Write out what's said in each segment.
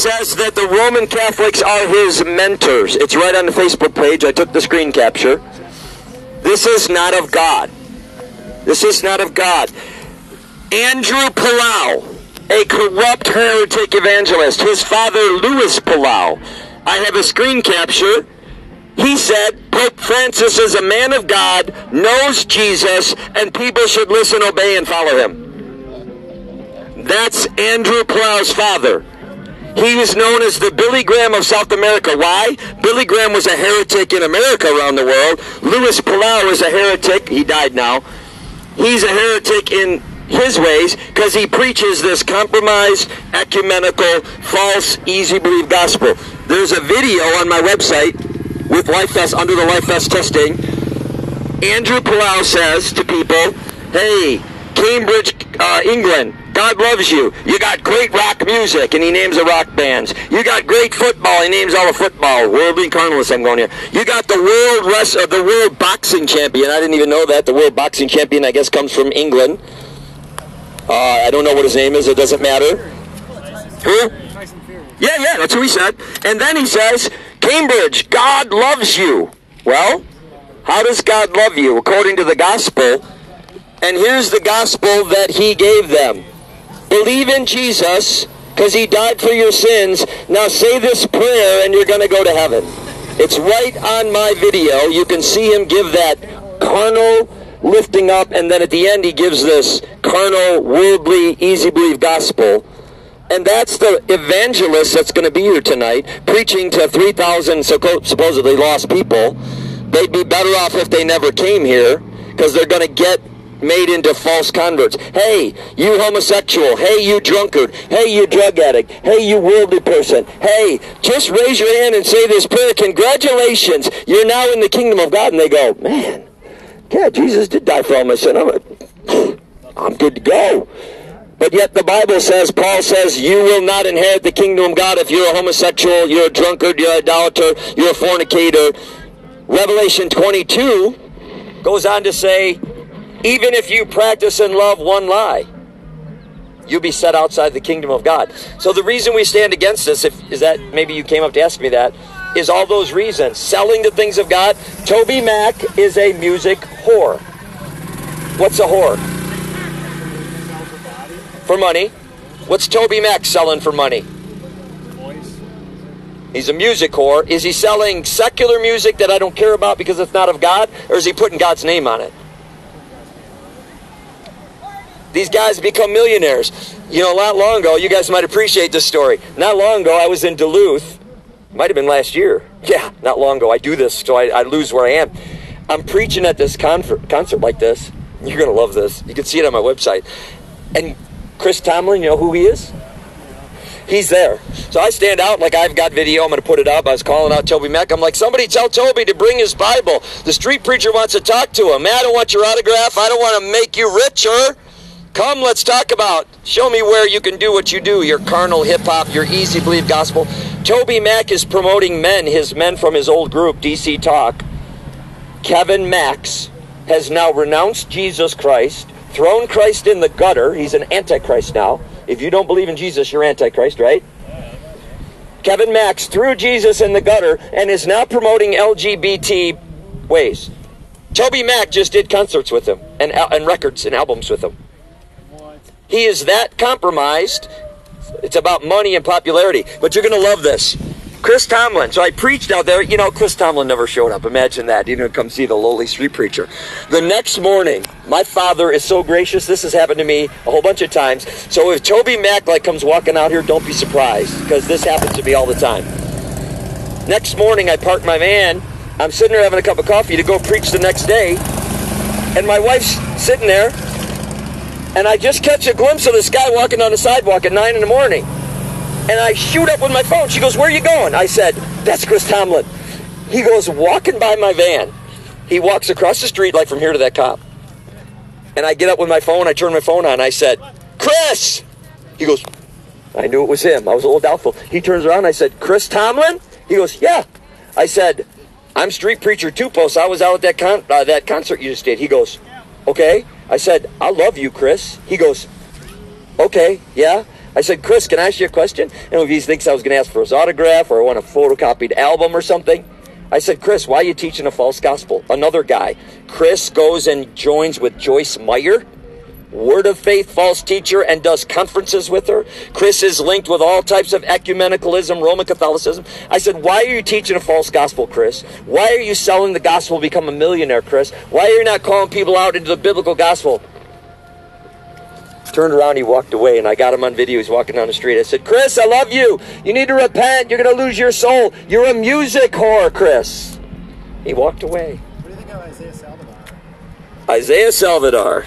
says that the Roman Catholics are his mentors. It's right on the Facebook page. I took the screen capture. This is not of God. This is not of God. Andrew Palau, a corrupt heretic evangelist. His father, Louis Palau. I have a screen capture. He said, Pope Francis is a man of God, knows Jesus, and people should listen, obey, and follow him. That's Andrew Palau's father. He was known as the Billy Graham of South America. Why? Billy Graham was a heretic in America around the world. Louis Palau is a heretic. He died now. He's a heretic in his ways because he preaches this compromised, ecumenical, false, easy-believe gospel. There's a video on my website with LifeVest, under the LifeVest testing. Andrew Palau says to people, hey, Cambridge, England, God loves you. You got great rock music, and he names the rock bands. You got great football, he names all the football. Worldly carnalists, I'm going here. You got the world boxing champion. I didn't even know that. The world boxing champion, I guess, comes from England. I don't know what his name is. It doesn't matter. Who? Yeah, that's who he said. And then he says, Cambridge, God loves you. Well, how does God love you? According to the gospel. And here's the gospel that he gave them. Believe in Jesus, because he died for your sins. Now say this prayer, and you're going to go to heaven. It's right on my video. You can see him give that carnal lifting up, and then at the end he gives this carnal, worldly, easy-believe gospel. And that's the evangelist that's going to be here tonight, preaching to 3,000 supposedly lost people. They'd be better off if they never came here, because they're going to get made into false converts. Hey, you homosexual. Hey, you drunkard. Hey, you drug addict. Hey, you worldly person. Hey, just raise your hand and say this prayer. Congratulations, you're now in the kingdom of God. And they go, man, yeah, Jesus did die for all my sin. I'm good to go. But yet the Bible says, Paul says, you will not inherit the kingdom of God if you're a homosexual, you're a drunkard, you're an idolater, you're a fornicator. Revelation 22 goes on to say, even if you practice and love one lie, you'll be set outside the kingdom of God. So the reason we stand against this, is that maybe you came up to ask me that, is all those reasons. Selling the things of God. Toby Mac is a music whore. What's a whore? For money. What's Toby Mac selling for money? He's a music whore. Is he selling secular music that I don't care about because it's not of God? Or is he putting God's name on it? These guys become millionaires. You know, not long ago, you guys might appreciate this story. Not long ago, I was in Duluth. Might have been last year. Yeah, not long ago. I do this, so I lose where I am. I'm preaching at this concert like this. You're going to love this. You can see it on my website. And Chris Tomlin, you know who he is? He's there. So I stand out like I've got video. I'm going to put it up. I was calling out Toby Mac. I'm like, somebody tell Toby to bring his Bible. The street preacher wants to talk to him. Man, I don't want your autograph. I don't want to make you richer. Come, let's talk about. Show me where you can do what you do. Your carnal hip-hop, your easy-believe gospel. Toby Mac is promoting his men from his old group, DC Talk. Kevin Max has now renounced Jesus Christ, thrown Christ in the gutter. He's an antichrist now. If you don't believe in Jesus, you're antichrist, right? Kevin Max threw Jesus in the gutter and is now promoting LGBT ways. Toby Mac just did concerts with him and records and albums with him. He is that compromised. It's about money and popularity. But you're going to love this. Chris Tomlin. So I preached out there. You know, Chris Tomlin never showed up. Imagine that. He didn't come see the lowly street preacher. The next morning, my father is so gracious. This has happened to me a whole bunch of times. So if Toby Mac comes walking out here, don't be surprised, because this happens to me all the time. Next morning, I park my van. I'm sitting there having a cup of coffee to go preach the next day. And my wife's sitting there. And I just catch a glimpse of this guy walking on the sidewalk at 9 in the morning. And I shoot up with my phone. She goes, where are you going? I said, that's Chris Tomlin. He goes walking by my van. He walks across the street like from here to that cop. And I get up with my phone. I turn my phone on. I said, Chris! He goes, I knew it was him. I was a little doubtful. He turns around. I said, Chris Tomlin? He goes, yeah. I said, I'm Street Preacher 2 Post. I was out at that concert you just did. He goes, okay. I said, I love you, Chris. He goes, okay, yeah. I said, Chris, can I ask you a question? And if he thinks I was going to ask for his autograph or I want a photocopied album or something. I said, Chris, why are you teaching a false gospel? Another guy. Chris goes and joins with Joyce Meyer, Word of Faith false teacher, and does conferences with her. Chris is linked with all types of ecumenicalism, Roman Catholicism. I said, why are you teaching a false gospel, Chris? Why are you selling the gospel to become a millionaire, Chris? Why are you not calling people out into the biblical gospel? Turned around, he walked away, and I got him on video. He's walking down the street. I said, Chris, I love you. You need to repent. You're going to lose your soul. You're a music whore, Chris. He walked away. What do you think of Isaiah Salvador? Isaiah Salvador.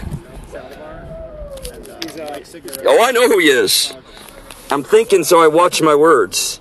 He's like cigarette. Oh, I know who he is. I'm thinking, so I watch my words.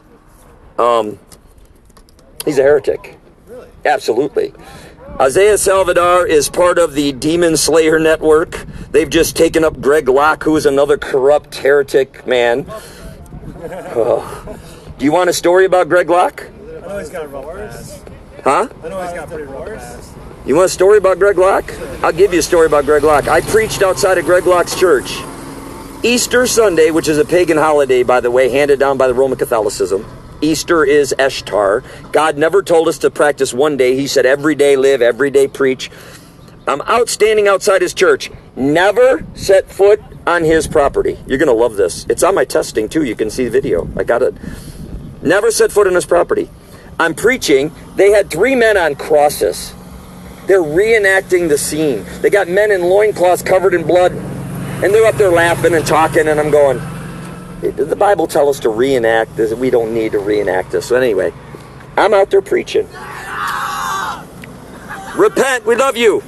He's a heretic. Really? Absolutely. Isaiah Salvador is part of the Demon Slayer Network. They've just taken up Greg Locke, who is another corrupt heretic man. Oh. Do you want a story about Greg Locke? I know he's got a rough past. Huh? I know he's got a pretty rough past. You want a story about Greg Locke? I'll give you a story about Greg Locke. I preached outside of Greg Locke's church. Easter Sunday, which is a pagan holiday, by the way, handed down by the Roman Catholicism. Easter is Ishtar. God never told us to practice one day. He said every day live, every day preach. I'm standing outside his church. Never set foot on his property. You're going to love this. It's on my testing, too. You can see the video. I got it. Never set foot on his property. I'm preaching. They had 3 men on crosses. They're reenacting the scene. They got men in loincloths covered in blood. And they're up there laughing and talking. And I'm going, did the Bible tell us to reenact this? We don't need to reenact this. So anyway, I'm out there preaching. Repent, we love you.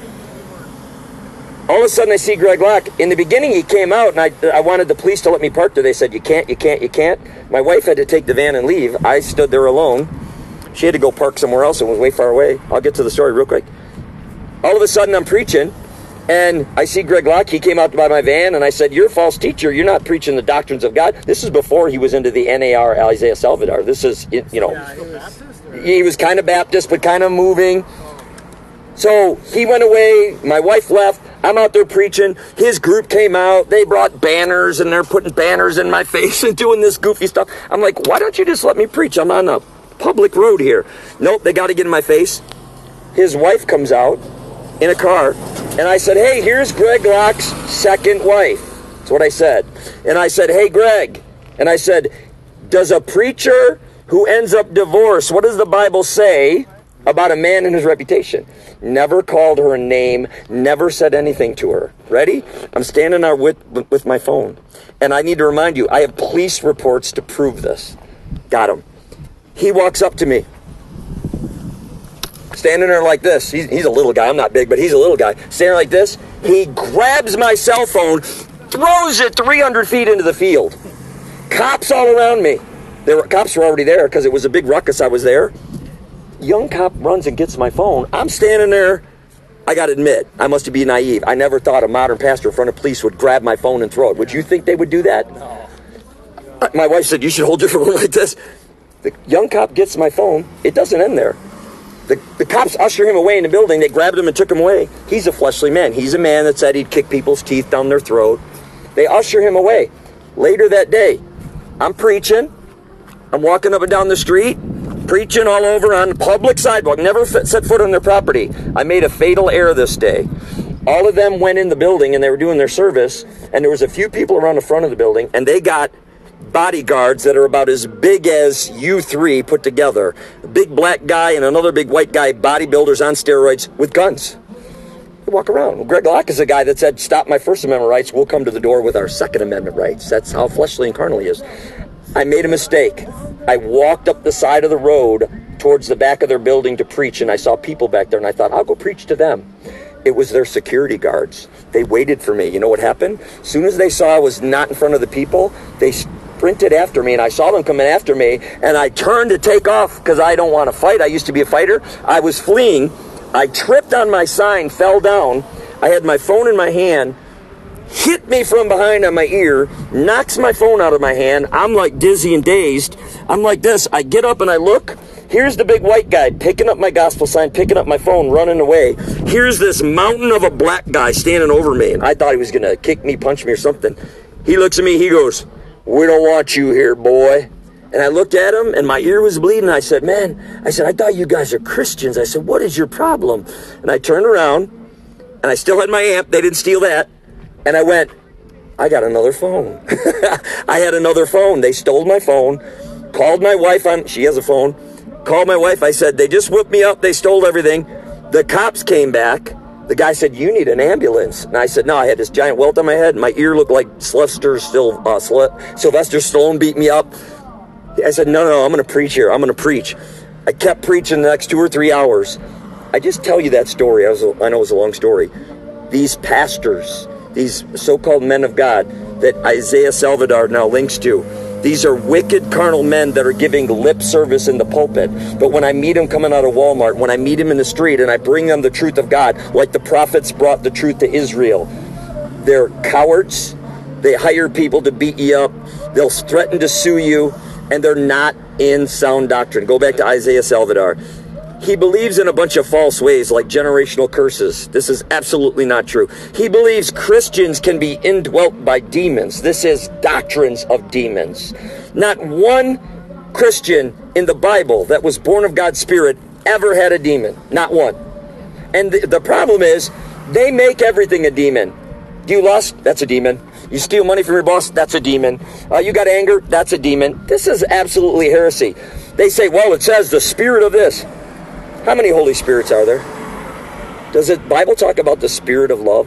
All of a sudden I see Greg Locke. In the beginning he came out and I wanted the police to let me park there. They said, you can't. My wife had to take the van and leave. I stood there alone. She had to go park somewhere else and was way far away. I'll get to the story real quick. All of a sudden I'm preaching. And I see Greg Locke. He came out by my van, and I said, you're a false teacher. You're not preaching the doctrines of God. This is before he was into the NAR, Isaiah Salvador. This is, he was kind of Baptist, but kind of moving. So he went away. My wife left. I'm out there preaching. His group came out. They brought banners, and they're putting banners in my face and doing this goofy stuff. I'm like, why don't you just let me preach? I'm on a public road here. Nope, they got to get in my face. His wife comes out in a car. And I said, hey, here's Greg Locke's second wife. That's what I said. And I said, hey, Greg. And I said, does a preacher who ends up divorced, what does the Bible say about a man and his reputation? Never called her a name, never said anything to her. Ready? I'm standing there with my phone. And I need to remind you, I have police reports to prove this. Got him. He walks up to me. Standing there like this. He's a little guy. I'm not big, but he's a little guy. Standing like this. He grabs my cell phone, throws it 300 feet into the field. Cops all around me. Cops were already there because it was a big ruckus. I was there. Young cop runs and gets my phone. I'm standing there. I got to admit, I must be naive. I never thought a modern pastor in front of police would grab my phone and throw it. Would you think they would do that? No. My wife said, you should hold your phone like this. The young cop gets my phone. It doesn't end there. The cops usher him away in the building. They grabbed him and took him away. He's a fleshly man. He's a man that said he'd kick people's teeth down their throat. They usher him away. Later that day, I'm preaching. I'm walking up and down the street, preaching all over on the public sidewalk. Never set foot on their property. I made a fatal error this day. All of them went in the building and they were doing their service. And there was a few people around the front of the building. And they got bodyguards that are about as big as you three put together. A big black guy and another big white guy, bodybuilders on steroids with guns. They walk around. Well, Greg Locke is a guy that said, stop my First Amendment rights, we'll come to the door with our Second Amendment rights. That's how fleshly and carnal he is. I made a mistake. I walked up the side of the road towards the back of their building to preach, and I saw people back there, and I thought, I'll go preach to them. It was their security guards. They waited for me. You know what happened? As soon as they saw I was not in front of the people, they sprinted after me, and I saw them coming after me, and I turned to take off because I don't want to fight. I used to be a fighter. I was fleeing. I tripped on my sign, fell down. I had my phone in my hand, hit me from behind on my ear, knocks my phone out of my hand. I'm like dizzy and dazed. I'm like this. I get up and I look. Here's the big white guy picking up my gospel sign, picking up my phone, running away. Here's this mountain of a black guy standing over me, and I thought he was going to kick me, punch me or something. He looks at me, he goes, we don't want you here, boy. And I looked at him, and my ear was bleeding. I said, man, I thought you guys are Christians. I said, what is your problem? And I turned around, and I still had my amp. They didn't steal that. And I went, I got another phone. I had another phone. They stole my phone, called my wife on, she has a phone, called my wife. I said, they just whipped me up. They stole everything. The cops came back. The guy said, you need an ambulance. And I said, no, I had this giant welt on my head. My ear looked like Sylvester Stallone beat me up. I said, no, I'm going to preach here. I'm going to preach. I kept preaching the next 2 or 3 hours. I just tell you that story. I know it's a long story. These pastors, these so-called men of God that Isaiah Salvador now links to, these are wicked carnal men that are giving lip service in the pulpit. But when I meet them coming out of Walmart, when I meet them in the street and I bring them the truth of God, like the prophets brought the truth to Israel, they're cowards. They hire people to beat you up. They'll threaten to sue you. And they're not in sound doctrine. Go back to Isaiah Salvador. He believes in a bunch of false ways like generational curses. This is absolutely not true. He believes Christians can be indwelt by demons. This is doctrines of demons. Not one Christian in the Bible that was born of God's Spirit ever had a demon. Not one. And the problem is, they make everything a demon. Do you lust? That's a demon. You steal money from your boss? That's a demon. You got anger? That's a demon. This is absolutely heresy. They say, well, it says the spirit of this. How many Holy Spirits are there? Does the Bible talk about the spirit of love?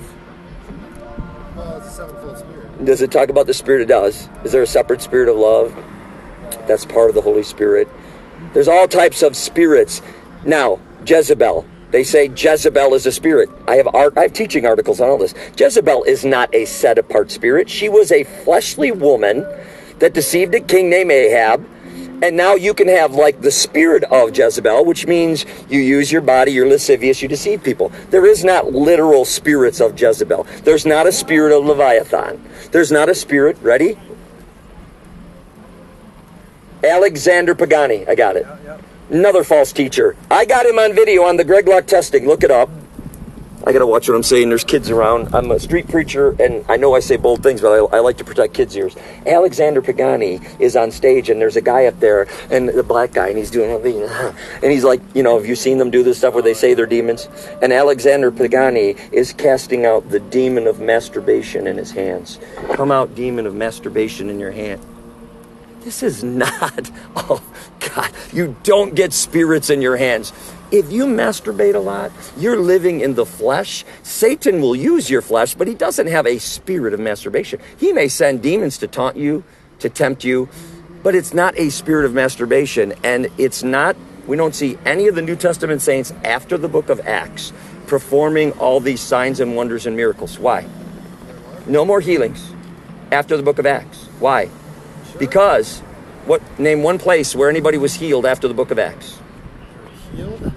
Well, it's a sevenfold spirit. Does it talk about the spirit it does? Is there a separate spirit of love? That's part of the Holy Spirit. There's all types of spirits. Now, Jezebel. They say Jezebel is a spirit. I have teaching articles on all this. Jezebel is not a set-apart spirit. She was a fleshly woman that deceived a king named Ahab. And now you can have like the spirit of Jezebel, which means you use your body, you're lascivious, you deceive people. There is not literal spirits of Jezebel. There's not a spirit of Leviathan. There's not a spirit, ready? Alexander Pagani, I got it. Yep. Another false teacher. I got him on video on the Greg Locke testing. Look it up. I got to watch what I'm saying. There's kids around. I'm a street preacher, and I know I say bold things, but I like to protect kids' ears. Alexander Pagani is on stage, and there's a guy up there, and the black guy, and he's doing, and he's like, have you seen them do this stuff where they say they're demons? And Alexander Pagani is casting out the demon of masturbation in his hands. Come out, demon of masturbation in your hand. This is not, oh God, you don't get spirits in your hands. If you masturbate a lot, you're living in the flesh. Satan will use your flesh, but he doesn't have a spirit of masturbation. He may send demons to taunt you, to tempt you, but it's not a spirit of masturbation. And it's not, we don't see any of the New Testament saints after the book of Acts performing all these signs and wonders and miracles. Why? No more healings after the book of Acts. Why? Because, name one place where anybody was healed after the book of Acts. Healed?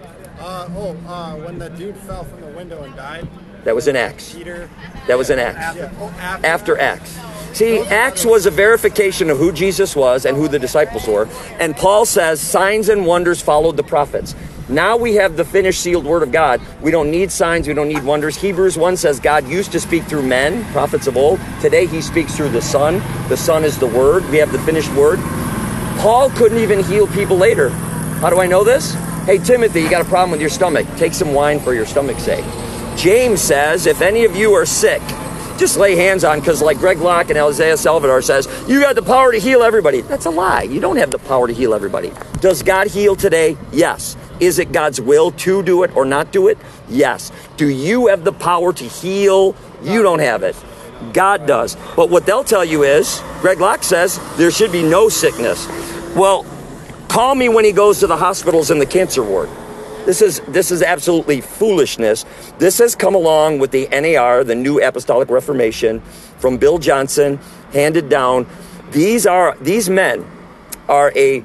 When the dude fell from the window and died. That was in Acts. Peter. That was in Acts. Yeah. After Acts. See, Acts was a verification of who Jesus was and who the disciples were. And Paul says signs and wonders followed the prophets. Now we have the finished sealed word of God. We don't need signs. We don't need wonders. Hebrews 1 says God used to speak through men, prophets of old. Today he speaks through the Son. The Son is the word. We have the finished word. Paul couldn't even heal people later. How do I know this? Hey, Timothy, you got a problem with your stomach. Take some wine for your stomach's sake. James says, if any of you are sick, just lay hands on, because like Greg Locke and Isaiah Salvador says, you got the power to heal everybody. That's a lie. You don't have the power to heal everybody. Does God heal today? Yes. Is it God's will to do it or not do it? Yes. Do you have the power to heal? You don't have it. God does. But what they'll tell you is, Greg Locke says, there should be no sickness. Well, call me when he goes to the hospitals in the cancer ward. This is absolutely foolishness. This has come along with the NAR, the New Apostolic Reformation, from Bill Johnson, handed down. These men are a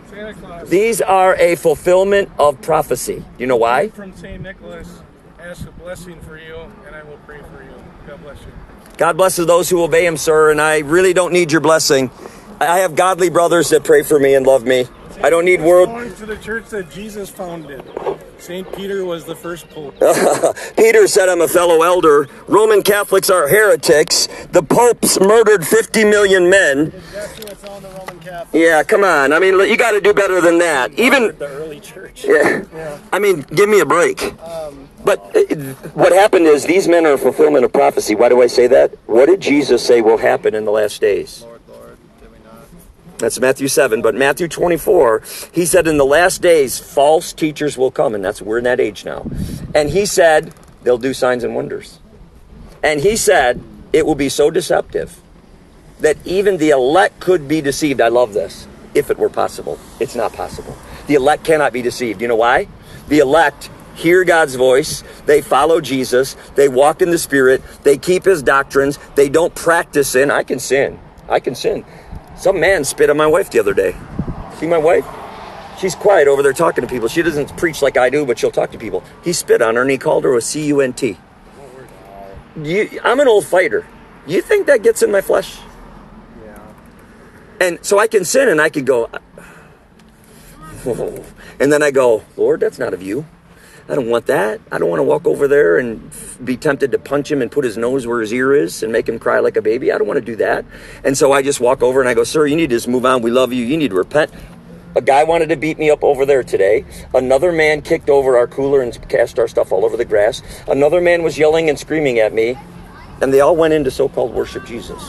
fulfillment of prophecy. Do you know why? From St. Nicholas, ask a blessing for you, and I will pray for you. God bless you. God blesses those who obey him, sir, and I really don't need your blessing. I have godly brothers that pray for me and love me. I don't need Going to the church that Jesus founded. St. Peter was the first pope. Peter said, I'm a fellow elder. Roman Catholics are heretics. The popes murdered 50 million men. That's what's on the Roman Catholic. Yeah, come on. I mean, you got to do better than that. Even The early church. yeah. I mean, give me a break. But what happened is these men are a fulfillment of prophecy. Why do I say that? What did Jesus say will happen in the last days? Lord, did we not? That's Matthew 7. But Matthew 24, he said in the last days, false teachers will come. And we're in that age now. And he said, they'll do signs and wonders. And he said, it will be so deceptive that even the elect could be deceived. I love this. If it were possible. It's not possible. The elect cannot be deceived. You know why? The elect hear God's voice. They follow Jesus. They walk in the Spirit. They keep his doctrines. They don't practice sin. I can sin. I can sin. Some man spit on my wife the other day. See my wife? She's quiet over there talking to people. She doesn't preach like I do, but she'll talk to people. He spit on her and he called her a C-U-N-T. I'm an old fighter. You think that gets in my flesh? Yeah. And so I can sin and I could go, and then I go, Lord, that's not of you. I don't want that. I don't want to walk over there and be tempted to punch him and put his nose where his ear is and make him cry like a baby. I don't want to do that. And so I just walk over and I go, sir, you need to just move on. We love you. You need to repent. A guy wanted to beat me up over there today. Another man kicked over our cooler and cast our stuff all over the grass. Another man was yelling and screaming at me. And they all went into so-called worship Jesus.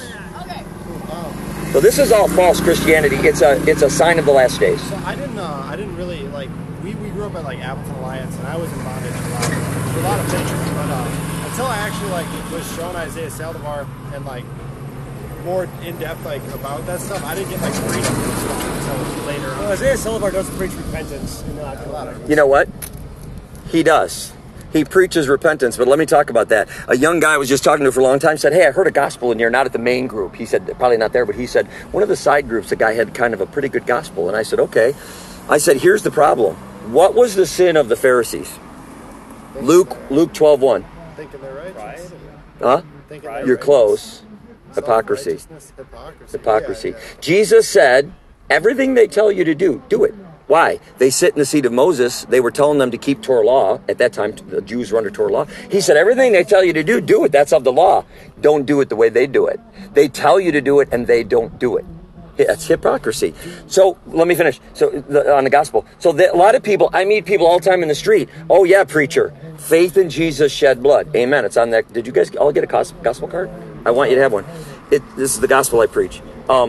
So this is all false Christianity. It's a sign of the last days. So I didn't really like. We grew up at like Appleton Alliance, and I was in bondage to a lot of things. But until I actually like was shown Isaiah Saldivar and like more in depth like about that stuff, I didn't get like freedom until later on. Well, Isaiah Saldivar doesn't preach repentance. You know what? He does. He preaches repentance, but let me talk about that. A young guy I was just talking to for a long time said, hey, I heard a gospel in here, not at the main group. He said, probably not there, but he said, one of the side groups, the guy had kind of a pretty good gospel. And I said, okay. I said, here's the problem. What was the sin of the Pharisees? Luke 12:1. Thinking they're right. Huh? You're close. Hypocrisy. Hypocrisy. Jesus said, everything they tell you to do, do it. Why? They sit in the seat of Moses. They were telling them to keep Torah law. At that time, the Jews were under Torah law. He said, everything they tell you to do, do it. That's of the law. Don't do it the way they do it. They tell you to do it and they don't do it. That's hypocrisy. So let me finish. So on the gospel. So a lot of people, I meet people all the time in the street. Oh yeah, preacher. Faith in Jesus shed blood. Amen. It's on that. Did you guys all get a gospel card? I want you to have one. This is the gospel I preach.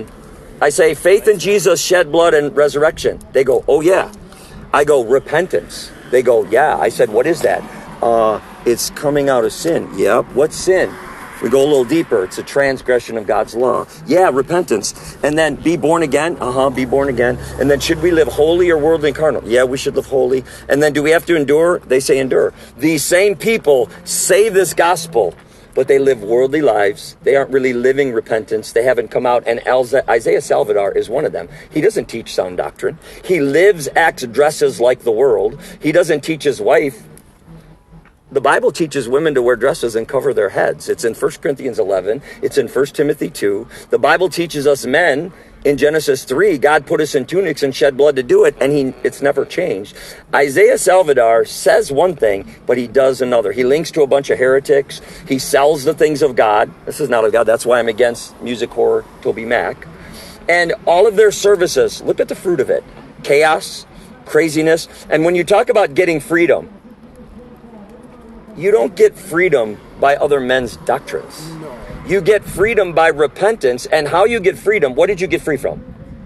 I say, faith in Jesus shed blood and resurrection. They go, oh yeah. I go, repentance. They go, yeah. I said, what is that? It's coming out of sin. Yep. What's sin? We go a little deeper. It's a transgression of God's law. Yeah, repentance. And then be born again. Be born again. And then should we live holy or worldly and carnal? Yeah, we should live holy. And then do we have to endure? They say endure. These same people say this gospel, but they live worldly lives. They aren't really living repentance. They haven't come out. And Isaiah Saldivar is one of them. He doesn't teach sound doctrine. He lives, acts, dresses like the world. He doesn't teach his wife. The Bible teaches women to wear dresses and cover their heads. It's in 1 Corinthians 11. It's in 1 Timothy 2. The Bible teaches us men in Genesis 3, God put us in tunics and shed blood to do it, and it's never changed. Isaiah Saldivar says one thing, but he does another. He links to a bunch of heretics. He sells the things of God. This is not of God. That's why I'm against music horror, Toby Mac. And all of their services, look at the fruit of it. Chaos, craziness. And when you talk about getting freedom, you don't get freedom by other men's doctrines. No. You get freedom by repentance. And how you get freedom, what did you get free from?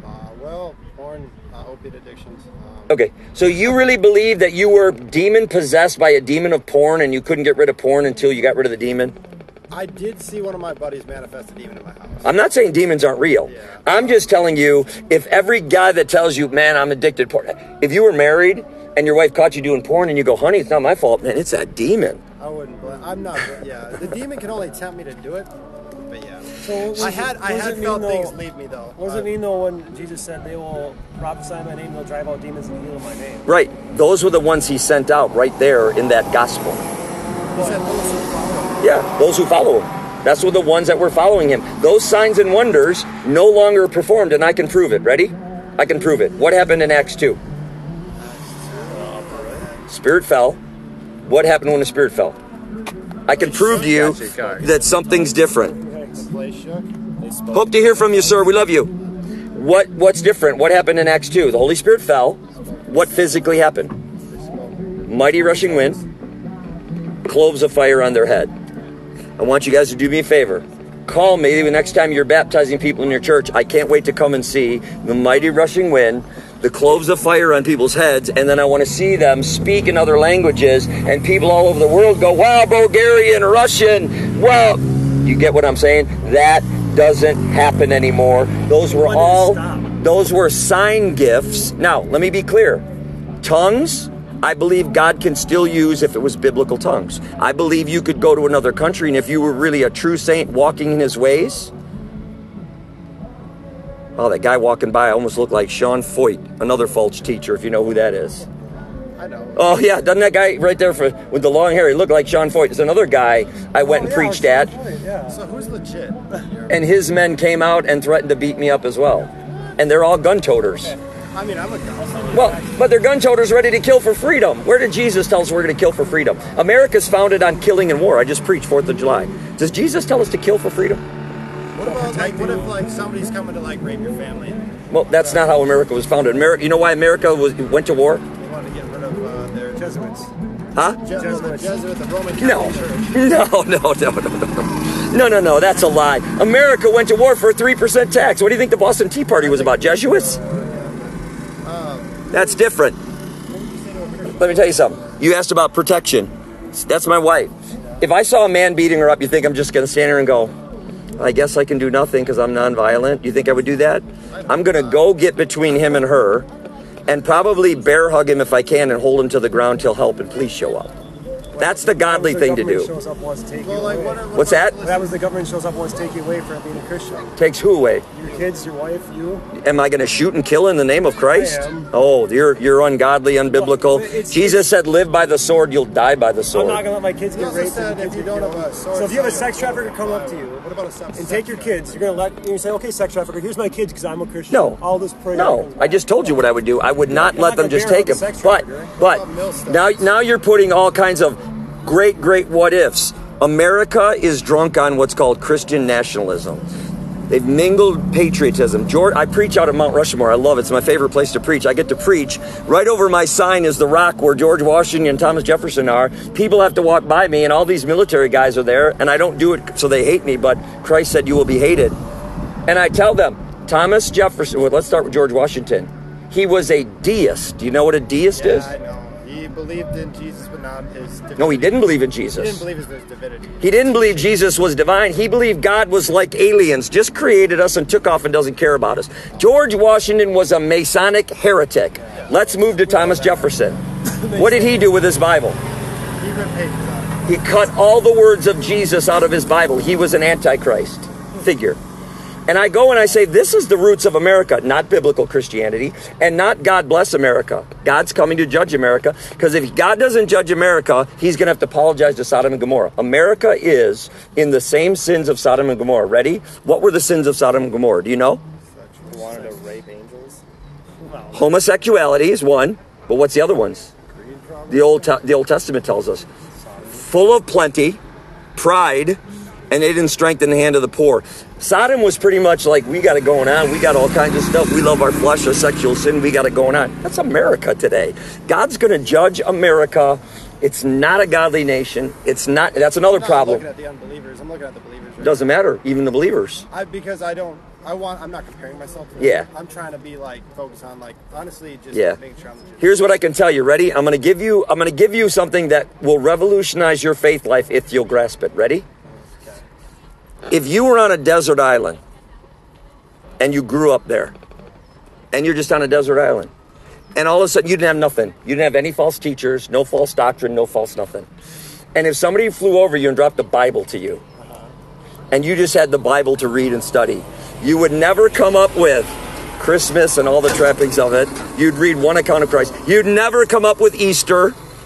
Porn, opiate addictions. Okay, so you really believe that you were demon-possessed by a demon of porn and you couldn't get rid of porn until you got rid of the demon? I did see one of my buddies manifest a demon in my house. I'm not saying demons aren't real. Yeah. I'm just telling you, if every guy that tells you, man, I'm addicted to porn, if you were married and your wife caught you doing porn and you go, honey, it's not my fault, man, it's that demon. I wouldn't blame. I'm not. Yeah, the demon can only tempt me to do it. But yeah. So I had felt things leave me though. What does it mean though when Jesus said they will prophesy in my name, they'll drive out demons and heal in my name? Right. Those were the ones he sent out right there in that gospel. He said those who follow him. Yeah, those who follow him. That's what the ones that were following him. Those signs and wonders no longer performed, and I can prove it. Ready? I can prove it. What happened in Acts 2? Spirit fell. What happened when the Spirit fell? I can prove to you that something's different. The place shook. Hope to hear from you, sir. We love you. What's different? What happened in Acts 2? The Holy Spirit fell. What physically happened? Mighty rushing wind, cloves of fire on their head. I want you guys to do me a favor. Call me the next time you're baptizing people in your church. I can't wait to come and see the mighty rushing wind, the cloves of fire on people's heads, and then I want to see them speak in other languages, and people all over the world go, wow, Bulgarian, Russian. Well, you get what I'm saying? That doesn't happen anymore. Those were sign gifts. Now, let me be clear. Tongues, I believe God can still use if it was biblical tongues. I believe you could go to another country, and if you were really a true saint walking in his ways. Oh, that guy walking by almost looked like Sean Foyt, another false teacher, if you know who that is. I know. Oh, yeah, doesn't that guy right there with the long hair, he looked like Sean Foyt. There's another guy I went and preached at, So who's legit? and his men came out and threatened to beat me up as well. And they're all gun toters. I mean, I'm a gun. Well, but they're gun toters ready to kill for freedom. Where did Jesus tell us we're going to kill for freedom? America's founded on killing and war. I just preached 4th of July. Does Jesus tell us to kill for freedom? What about what if like somebody's coming to like rape your family? Well, that's not how America was founded. You know why America went to war? They want to get rid of their Jesuits. Huh? The Jesuit, the Roman No. Catholic Church. No, that's a lie. America went to war for a 3% tax. What do you think the Boston Tea Party was about? Jesuits? That's different. Let me tell you something. You asked about protection. That's my wife. If I saw a man beating her up, you think I'm just going to stand here and go, I guess I can do nothing because I'm nonviolent? You think I would do that? I'm going to go get between him and her and probably bear hug him if I can and hold him to the ground till help and police show up. That's the godly thing to do. Shows up, wants to take you Well, like, away. What's that? What happens? The government shows up, wants to take you away from being a Christian. Takes who away? Your kids, your wife, you. Am I going to shoot and kill in the name of Christ? I am. Oh, you're ungodly, unbiblical. Well, Jesus said, live by the sword, you'll die by the I'm sword. not gonna let my kids He get also raped. said and if kids you get don't killed. have a sword, So if you have a so sex you- trafficker come up to you What about a sex and take your kids, you're gonna you say, okay, sex trafficker, here's my kids because I'm a Christian. No. All this prayer. No, I just told you what I would do. I would not You're let not them gonna just bear take up him. a sex But trafficker. now you're putting all kinds of great what ifs. America is drunk on what's called Christian nationalism. They've mingled patriotism. I preach out at Mount Rushmore. I love it. It's my favorite place to preach. I get to preach. Right over my sign is the rock where George Washington and Thomas Jefferson are. People have to walk by me, and all these military guys are there, and I don't do it so they hate me, but Christ said you will be hated. And I tell them, Thomas Jefferson, well, let's start with George Washington. He was a deist. Do you know what a deist is? Yeah, I know. He believed in Jesus, but not his divinity. No, he didn't believe in He didn't Jesus. believe his divinity. He didn't believe Jesus was divine. He believed God was like aliens, just created us and took off and doesn't care about us. George Washington was a Masonic heretic. Let's move to Thomas Jefferson. What did he do with his Bible? He ripped pages out. He cut all the words of Jesus out of his Bible. He was an antichrist figure. And I go and I say, this is the roots of America, not biblical Christianity, and not God bless America. God's coming to judge America, because if God doesn't judge America, he's going to have to apologize to Sodom and Gomorrah. America is in the same sins of Sodom and Gomorrah. Ready? What were the sins of Sodom and Gomorrah? Do you know? He wanted to rape angels. Homosexuality is one, but what's the other ones? The Old Testament tells us. Full of plenty, pride, and they didn't strengthen the hand of the poor. Sodom was pretty much like, we got it going on. We got all kinds of stuff. We love our flesh, our sexual sin. We got it going on. That's America today. God's going to judge America. It's not a godly nation. It's not. That's another problem. I'm looking at the unbelievers. I'm looking at the believers. Right Doesn't matter. Even the believers. Because I'm not comparing myself to them. Yeah. I'm trying to be like focused on like honestly just Yeah. making sure I'm legit. Here's what I can tell you. Ready? I'm going to give you something that will revolutionize your faith life if you'll grasp it. Ready? If you were on a desert island and you grew up there and you're just on a desert island and all of a sudden you didn't have nothing. You didn't have any false teachers, no false doctrine, no false nothing. And if somebody flew over you and dropped the Bible to you and you just had the Bible to read and study, you would never come up with Christmas and all the trappings of it. You'd read one account of Christ. You'd never come up with Easter.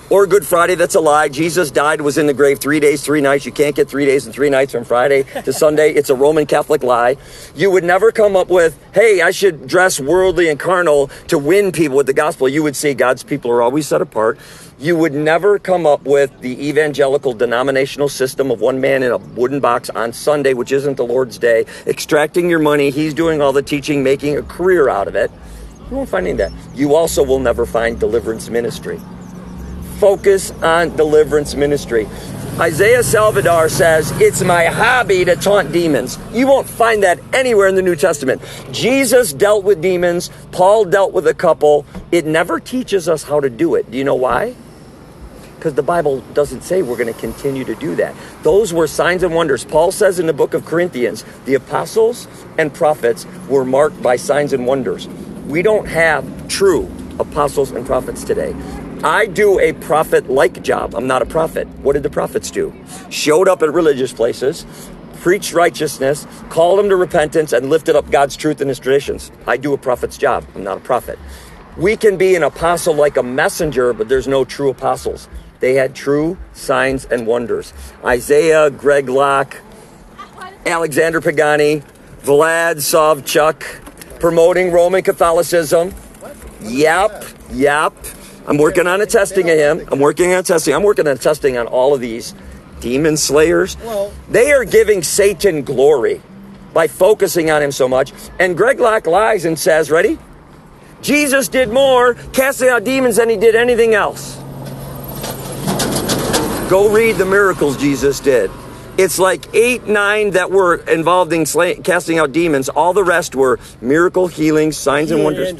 Or Good Friday, that's a lie. Jesus died, was in the grave 3 days, 3 nights. You can't get 3 days and 3 nights from Friday to Sunday. It's a Roman Catholic lie. You would never come up with, hey, I should dress worldly and carnal to win people with the gospel. You would say God's people are always set apart. You would never come up with the evangelical denominational system of one man in a wooden box on Sunday, which isn't the Lord's day, extracting your money. He's doing all the teaching, making a career out of it. You won't find any of that. You also will never find deliverance ministry. Focus on deliverance ministry. Isaiah Salvador says, it's my hobby to taunt demons. You won't find that anywhere in the New Testament. Jesus dealt with demons. Paul dealt with a couple. It never teaches us how to do it. Do you know why? Because the Bible doesn't say we're going to continue to do that. Those were signs and wonders. Paul says in the book of Corinthians, the apostles and prophets were marked by signs and wonders. We don't have true apostles and prophets today. I do a prophet-like job. I'm not a prophet. What did the prophets do? Showed up at religious places, preached righteousness, called them to repentance, and lifted up God's truth and his traditions. I do a prophet's job. I'm not a prophet. We can be an apostle like a messenger, but there's no true apostles. They had true signs and wonders. Isaiah, Greg Locke, Alexander Pagani, Vlad Savchuk, promoting Roman Catholicism. Yep. I'm working on a testing of him. I'm working on testing on all of these demon slayers. They are giving Satan glory by focusing on him so much. And Greg Locke lies and says, ready? Jesus did more casting out demons than he did anything else. Go read the miracles Jesus did. It's like 8, 9 that were involved in casting out demons. All the rest were miracle, healings, signs, and wonders.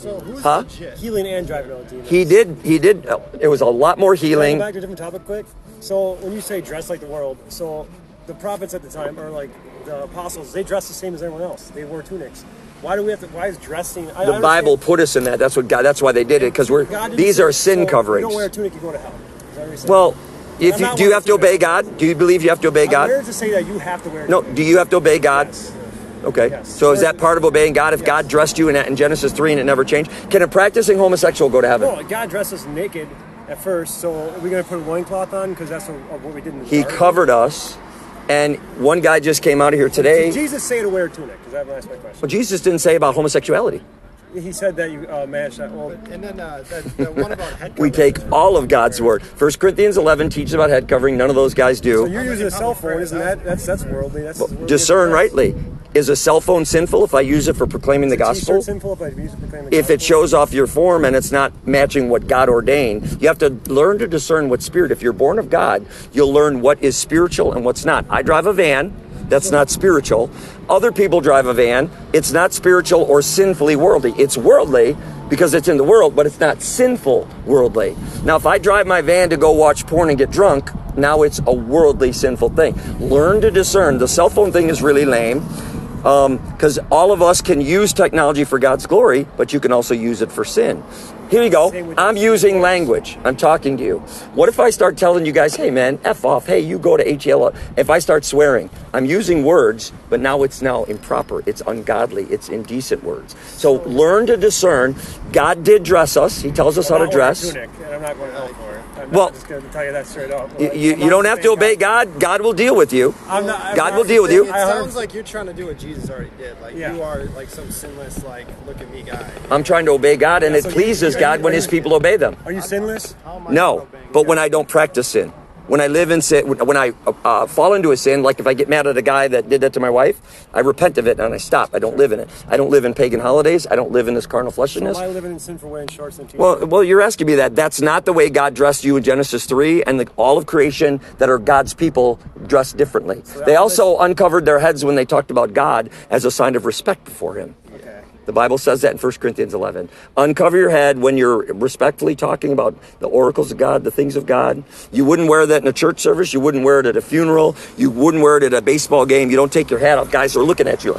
Healing and driving out demons. He did. It was a lot more healing. Back to a different topic quick. So when you say dress like the world, so the prophets at the time, or like the apostles, they dressed the same as everyone else. They wore tunics. Why do we have to? Why is dressing? The Bible put us in that. That's what God. That's why they did it, because these are sin coverings. If you don't wear a tunic, you go to hell. Is that what you're saying? Well, do you have to obey God? Do you believe you have to obey God? I'm here to say that you have to wear. No. Do you have to obey God? Yes. Okay. Yes. So is that part of obeying God? If God dressed you in Genesis 3 and it never changed, can a practicing homosexual go to heaven? No, God dressed us naked at first. So are we going to put a loincloth on? Because that's what we did in the He covered us. And one guy just came out of here today. Did Jesus say to wear a tunic? Because that's my question. Well, Jesus didn't say about homosexuality. He said that you managed that. Well, and then the one about head covering. We take all of God's word. 1 Corinthians 11 teaches about head covering. None of those guys do. So you're using a cell phone, isn't that? That's worldly. That's discern rightly. Is a cell phone sinful if I use it for proclaiming the gospel? Sinful if I use it for proclaiming if it shows off your form and it's not matching what God ordained, you have to learn to discern what's spirit. If you're born of God, you'll learn what is spiritual and what's not. I drive a van. That's not spiritual. Other people drive a van. It's not spiritual or sinfully worldly. It's worldly because it's in the world, but it's not sinful worldly. Now, if I drive my van to go watch porn and get drunk, now it's a worldly sinful thing. Learn to discern. The cell phone thing is really lame because all of us can use technology for God's glory, but you can also use it for sin. Here you go. I'm using language. I'm talking to you. What if I start telling you guys, hey man, F off. Hey, you go to HL. If I start swearing, I'm using words, but now it's improper. It's ungodly. It's indecent words. So learn to discern. God did dress us. He tells us how to dress. Tunic, and I'm not going to hell for it. I'm just going to tell you that straight up. You don't have to obey God. God will deal with you. God will deal with you. It sounds like you're trying to do what Jesus already did. Like you are like some sinless, like look at me guy. I'm trying to obey God, and it pleases God when his people obey them. Are you sinless? No, but when I don't practice sin. When I live in sin, when I fall into a sin, like if I get mad at a guy that did that to my wife, I repent of it and I stop. I don't live in it. I don't live in pagan holidays. I don't live in this carnal fleshiness. So am I living in sin for wearing shorts and t-shirts? Well, you're asking me that. That's not the way God dressed you in Genesis 3, and all of creation that are God's people dressed differently. So they also uncovered their heads when they talked about God as a sign of respect before him. Okay. The Bible says that in 1 Corinthians 11. Uncover your head when you're respectfully talking about the oracles of God, the things of God. You wouldn't wear that in a church service. You wouldn't wear it at a funeral. You wouldn't wear it at a baseball game. You don't take your hat off. Guys are looking at you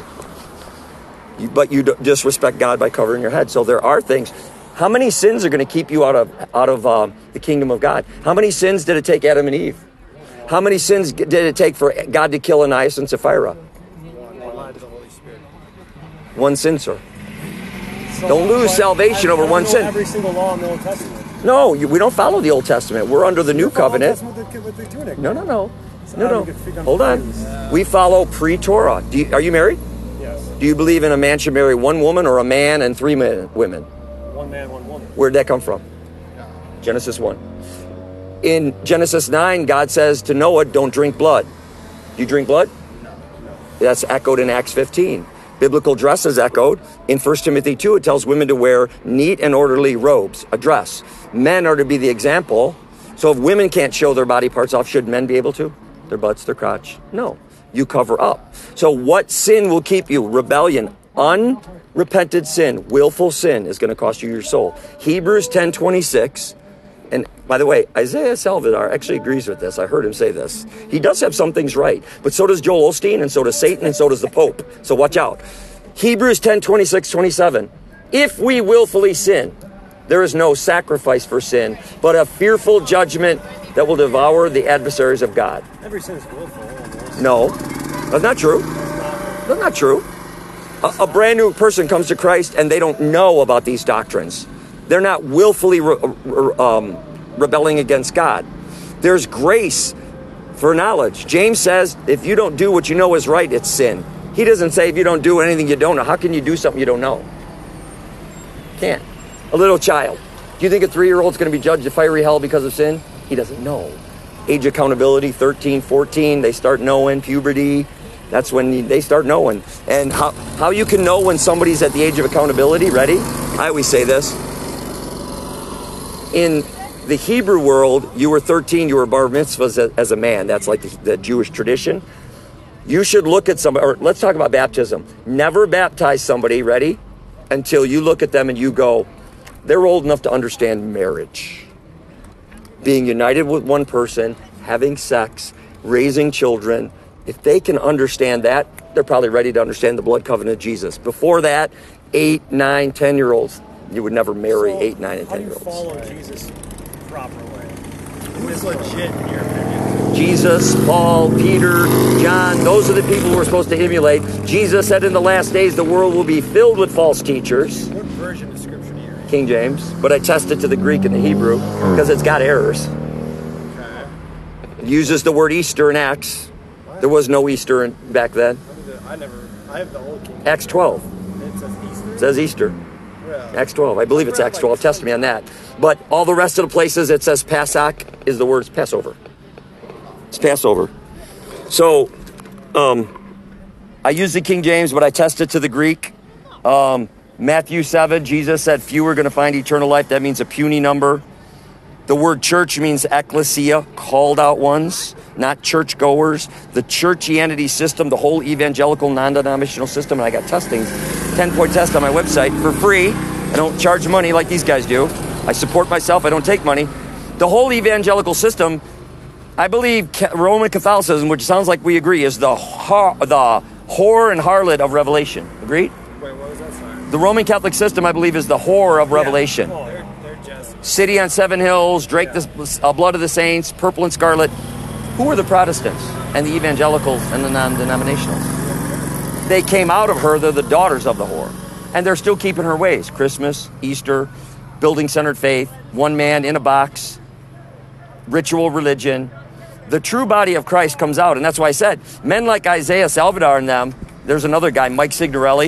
like, but you disrespect God by covering your head. So there are things. How many sins are going to keep you out of the kingdom of God? How many sins did it take Adam and Eve? How many sins did it take for God to kill Ananias and Sapphira? One sin, sir. Don't lose salvation over one sin. Every single law in the Old Testament. No, we don't follow the Old Testament. We're under the New Covenant. With the tunic. No. You can feed them Hold on. friends. We follow pre-Torah. Are you married? Yes. Do you believe in a man should marry one woman or a man and three women? One man, one woman. Where'd that come from? Genesis 1. In Genesis 9, God says to Noah, don't drink blood. Do you drink blood? No. That's echoed in Acts 15. Biblical dress is echoed. In 1 Timothy 2, it tells women to wear neat and orderly robes, a dress. Men are to be the example. So if women can't show their body parts off, should men be able to? Their butts, their crotch? No. You cover up. So what sin will keep you? Rebellion. Unrepented sin, willful sin is going to cost you your soul. Hebrews 10:26. And by the way, Isaiah Salvador actually agrees with this. I heard him say this. He does have some things right, but so does Joel Osteen, and so does Satan, and so does the Pope. So watch out. Hebrews 10:26-27. If we willfully sin, there is no sacrifice for sin, but a fearful judgment that will devour the adversaries of God. Every sin is willful. Almost. No, that's not true. That's not true. A brand new person comes to Christ and they don't know about these doctrines. They're not willfully rebelling against God. There's grace for knowledge. James says, if you don't do what you know is right, it's sin. He doesn't say if you don't do anything you don't know. How can you do something you don't know? Can't. A little child. Do you think a 3-year-old's going to be judged to fiery hell because of sin? He doesn't know. Age accountability, 13, 14, they start knowing. Puberty, that's when they start knowing. And how you can know when somebody's at the age of accountability, ready? I always say this. In the Hebrew world, you were 13, you were bar mitzvah as a man. That's like the Jewish tradition. You should look at somebody, or let's talk about baptism. Never baptize somebody, ready? Until you look at them and you go, they're old enough to understand marriage. Being united with one person, having sex, raising children. If they can understand that, they're probably ready to understand the blood covenant of Jesus. Before that, 8, 9, 10-year-olds, you would never marry 8, 9, and 10-year-olds. How do you follow Jesus proper way? Who is legit in your opinion? Jesus, Paul, Peter, John, those are the people we're supposed to emulate. Jesus said in the last days the world will be filled with false teachers. What version of scripture do you read? King James, but I tested to the Greek and the Hebrew because it's got errors. Okay. It uses the word Easter in Acts. There was no Easter back then. I have the old King James. Acts 12. It says Easter? It says Easter. Really? Acts 12. I believe it's Acts 12. Test me on that. But all the rest of the places it says Pasach is the word Passover. It's Passover. So, I use the King James, but I tested to the Greek. Matthew 7, Jesus said, few are going to find eternal life. That means a puny number. The word church means ecclesia, called out ones, not churchgoers. The churchianity system, the whole evangelical non-denominational system, and I got testings, 10-point test on my website for free. I don't charge money like these guys do. I support myself. I don't take money. The whole evangelical system, I believe Roman Catholicism, which sounds like we agree, is the whore and harlot of Revelation. Agreed? Wait, what was that sign? The Roman Catholic system, I believe, is the whore of Revelation. Oh, they're just... City on 7 hills, Drake, the blood of the saints, purple and scarlet. Who are the Protestants and the evangelicals and the non-denominationals? They came out of her. They're the daughters of the whore. And they're still keeping her ways. Christmas, Easter, building-centered faith, one man in a box, ritual religion. The true body of Christ comes out. And that's why I said, men like Isaiah Salvador and them, there's another guy, Mike Signorelli,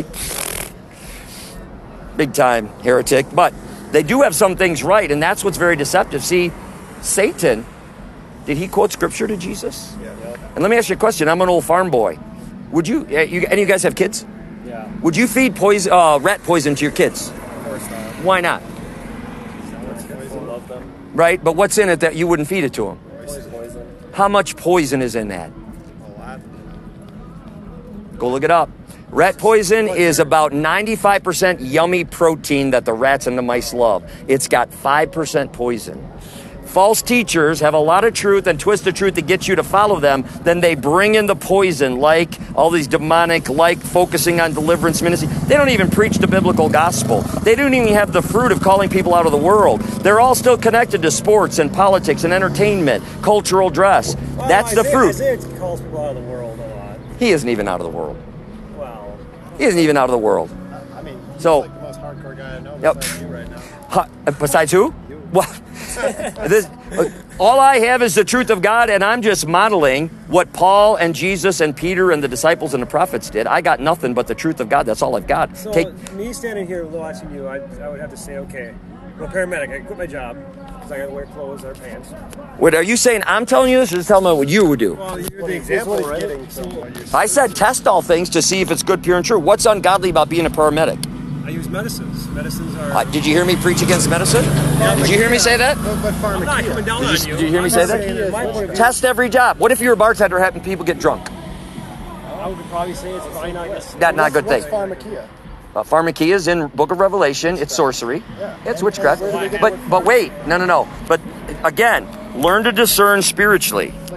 big-time heretic. But they do have some things right, and that's what's very deceptive. See, Satan, did he quote scripture to Jesus? Yeah. And let me ask you a question. I'm an old farm boy. Would you, any of you guys have kids? Yeah. Would you feed rat poison to your kids? Of course not. Why not? I love them. Right? But what's in it that you wouldn't feed it to them? Poison. How much poison is in that? A lot. Go look it up. Rat poison is about 95% yummy protein that the rats and the mice love. It's got 5% poison. False teachers have a lot of truth and twist the truth to get you to follow them. Then they bring in the poison, like all these demonic, like focusing on deliverance ministry. They don't even preach the biblical gospel. They don't even have the fruit of calling people out of the world. They're all still connected to sports and politics and entertainment, cultural dress. That's the fruit. Isaiah calls people out of the world a lot. He isn't even out of the world. Wow. He isn't even out of the world. I mean, he's So- like the most hardcore guy I know Yep. besides you right now. Besides who? Well, All I have is the truth of God, and I'm just modeling what Paul and Jesus and Peter and the disciples and the prophets did. I got nothing but the truth of God. That's all I've got. So me standing here watching you, I would have to say, okay, I'm a paramedic. I quit my job because I got to wear clothes or pants. What are you saying? I'm telling you this, or just telling me what you would do? Well, you're the example, right? I said test all things to see if it's good, pure, and true. What's ungodly about being a paramedic? I use medicines. Medicines are... Did you hear me preach against medicine? Did you hear me say that? But I'm not coming down on you. Did you hear me say that? Test every job. What if you're a bartender having people get drunk? I would probably say it's probably not good. That's not a good thing. What's pharmakia? Pharmakia is in Book of Revelation. It's sorcery. It's witchcraft. But wait. No. But again, learn to discern spiritually.